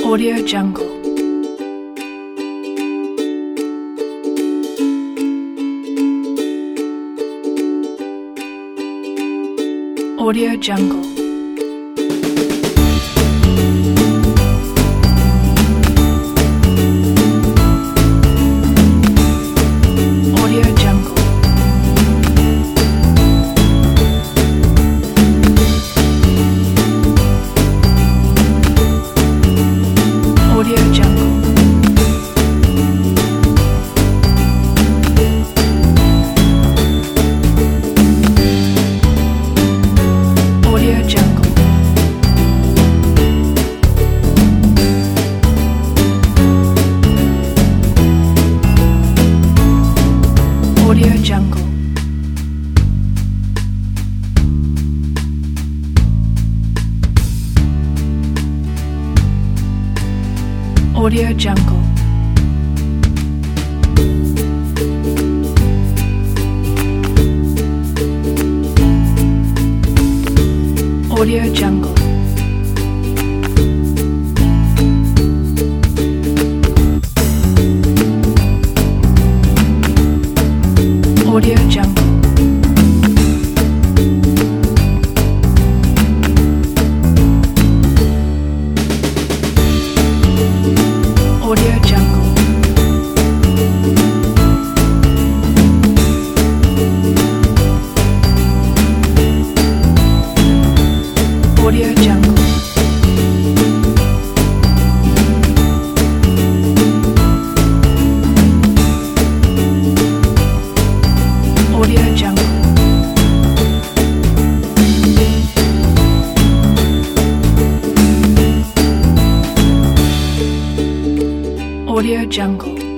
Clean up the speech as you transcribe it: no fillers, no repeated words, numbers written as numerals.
Audio Jungle. Audio Jungle. Audio Jungle. Audio Jungle. Audio Jungle. Audio Jungle. Audio Jungle. Audio Jungle. Audio Jungle. Audio Jungle. Audio Jungle. Audio Jungle. Audio Jungle.